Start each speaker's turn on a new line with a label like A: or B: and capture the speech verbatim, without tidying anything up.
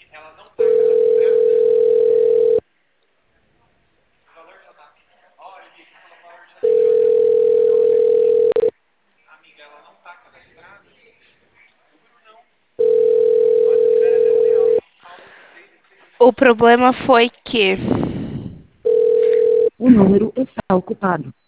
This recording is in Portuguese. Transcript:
A: Ela não tá cadastrada. O valor já tá. Olha, aqui falou o valor já entrou na. Amiga, ela não tá cadastrada. Juro não. Nossa, libera até um real. Saldo de seis em seis
B: O
A: dias.
B: problema foi que
C: O número está ocupado.